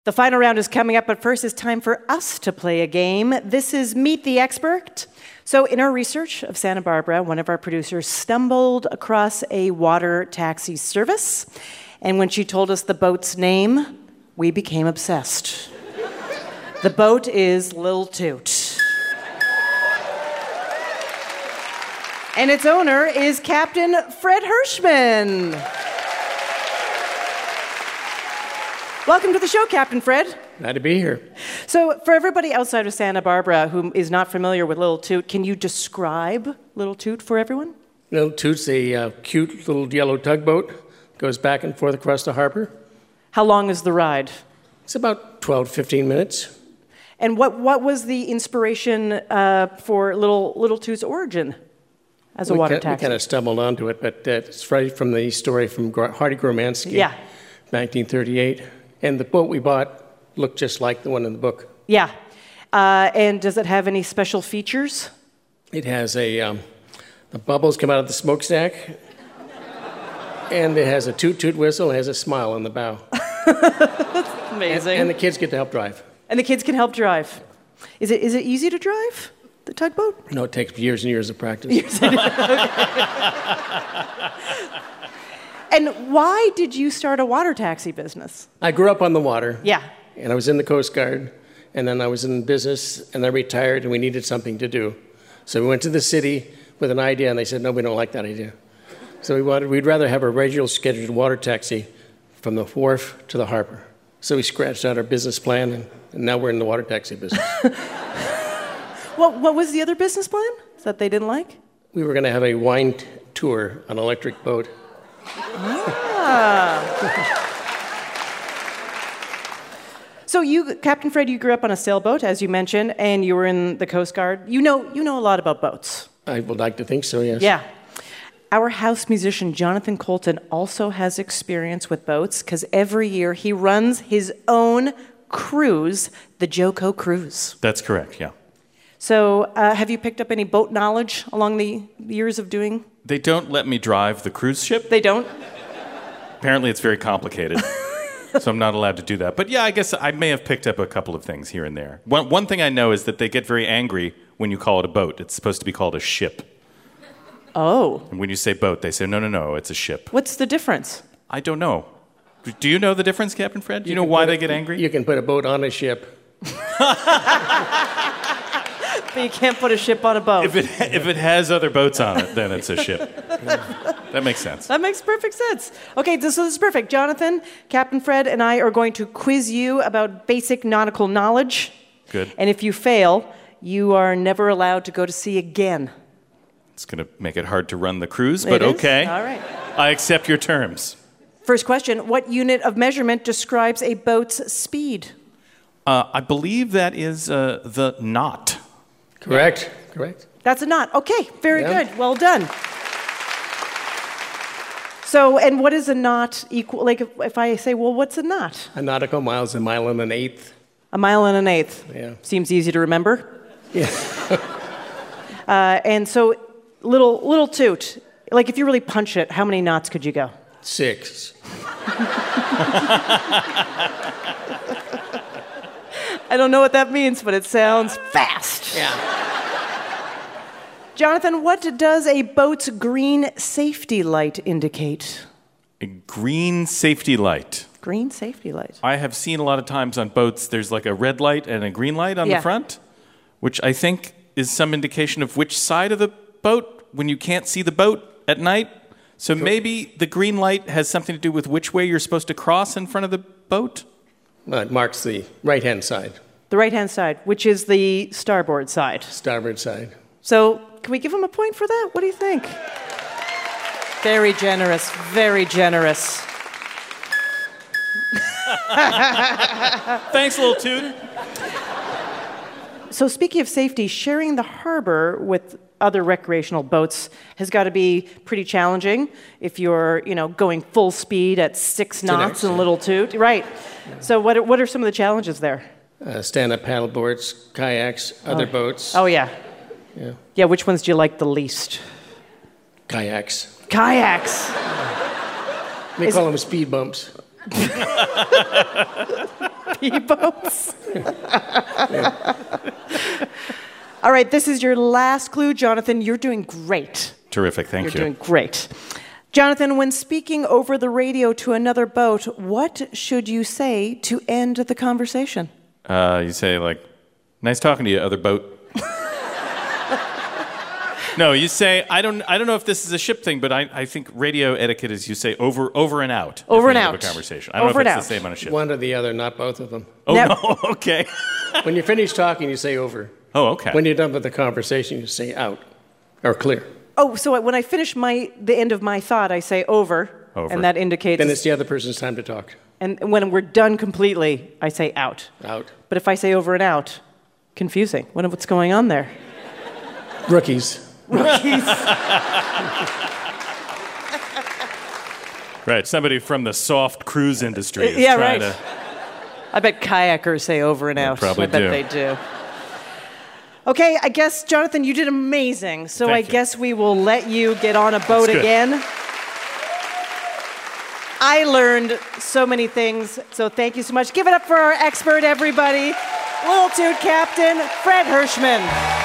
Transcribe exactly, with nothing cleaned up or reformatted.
The final round is coming up, but first it's time for us to play a game. This is Meet the Expert. So in our research of Santa Barbara, one of our producers stumbled across a water taxi service. And when she told us the boat's name, we became obsessed. The boat is Lil Toot. And its owner is Captain Fred Hirschman. Welcome to the show, Captain Fred. Glad to be here. So for everybody outside of Santa Barbara who is not familiar with Lil Toot, can you describe Lil Toot for everyone? Lil Toot's a uh, cute little yellow tugboat. Goes back and forth across the harbor. How long is the ride? It's about twelve to fifteen minutes. And what, what was the inspiration uh, for Little, Little Toot's origin as a we water ca- taxi? We kind of stumbled onto it, but uh, it's right from the story from Gr- Hardy Gromansky, yeah. nineteen thirty-eight. And the boat we bought looked just like the one in the book. Yeah. Uh, and does it have any special features? It has a, um, the bubbles come out of the smokestack, and it has a toot-toot whistle, and it has a smile on the bow. That's amazing. And, and the kids get to help drive. And the kids can help drive. Is it is it easy to drive, the tugboat? No, it takes years and years of practice. Years and years. And why did you start a water taxi business? I grew up on the water. Yeah. And I was in the Coast Guard, and then I was in business, and I retired, and we needed something to do. So we went to the city with an idea, and they said, no, we don't like that idea. So we wanted, we'd rather have a regular scheduled water taxi from the wharf to the harbor. So we scratched out our business plan, and, and now we're in the water taxi business. What, what was the other business plan that they didn't like? We were going to have a wine t- tour on an electric boat. Ah. So you, Captain Fred, you grew up on a sailboat, as you mentioned, and you were in the Coast Guard. You know, you know a lot about boats. I would like to think so, yes. Yeah. Our house musician, Jonathan Colton, also has experience with boats because every year he runs his own cruise, the Joco Cruise. That's correct, yeah. So uh, have you picked up any boat knowledge along the years of doing? They don't let me drive the cruise ship. They don't? Apparently it's very complicated, so I'm not allowed to do that. But yeah, I guess I may have picked up a couple of things here and there. One, one thing I know is that they get very angry when you call it a boat. It's supposed to be called a ship. Oh. And when you say boat, they say, no, no, no, it's a ship. What's the difference? I don't know. Do you know the difference, Captain Fred? Do you, you know why they get angry? You can put a boat on a ship. But you can't put a ship on a boat. If it if it has other boats on it, then it's a ship. That makes sense. That makes perfect sense. Okay, so this is perfect. Jonathan, Captain Fred, and I are going to quiz you about basic nautical knowledge. Good. And if you fail, you are never allowed to go to sea again. It's going to make it hard to run the cruise, but It is? okay. All right. I accept your terms. First question, what unit of measurement describes a boat's speed? Uh, I believe that is uh, the knot. Correct. Correct. That's a knot. Okay, very Yeah. good. Well done. So, and what is a knot equal? Like, if, if I say, well, what's a knot? A nautical mile is a mile and an eighth. A mile and an eighth. Yeah. Seems easy to remember. Yeah. Uh, and so, little little toot. Like, if you really punch it, how many knots could you go? Six. I don't know what that means, but it sounds fast. Yeah. Jonathan, what does a boat's green safety light indicate? A green safety light. Green safety light. I have seen a lot of times on boats, there's like a red light and a green light on Yeah. the front, which I think is some indication of which side of the boat when you can't see the boat at night. So maybe the green light has something to do with which way you're supposed to cross in front of the boat? Well, it marks the right-hand side, The right-hand side, which is the starboard side. starboard side. So, can we give him a point for that? What do you think? Very generous, very generous. Thanks, little toot. So, speaking of safety, sharing the harbor with other recreational boats has got to be pretty challenging if you're, you know, going full speed at six knots and a little toot. Right. So, what are, what are some of the challenges there? Uh, stand-up paddle boards, kayaks, other Oh. boats. Oh, yeah. Yeah. Yeah, which ones do you like the least? Kayaks. Kayaks. They Is- call them speed bumps. ski boats. All right, this is your last clue, Jonathan. You're doing great. Terrific, thank You're you. doing great. Jonathan, when speaking over the radio to another boat, what should you say to end the conversation? Uh, you say, like, nice talking to you, other boat. No, you say, I don't I don't know if this is a ship thing, but I, I think radio etiquette is you say over over and out. Over and at the end out. Of a conversation. I don't Over know if and it's the out. same on a ship. One or the other, not both of them. Oh, Nev- no, okay. When you finish talking, you say over. Oh, okay. When you're done with the conversation, you say out or clear. Oh, so when I finish my the end of my thought, I say over, Over. and that indicates. Then it's the other person's time to talk. And when we're done completely, I say out. Out. But if I say over and out, confusing. What, what's going on there? Rookies. Rookies. Right, somebody from the soft cruise industry is Yeah, trying right. to... I bet kayakers say over and out. probably I bet do. they do. Okay, I guess, Jonathan, you did amazing. So Thank I you. guess we will let you get on a boat That's good. again. I learned so many things, so thank you so much. Give it up for our expert, everybody. Little Toot Captain, Fred Hirschman.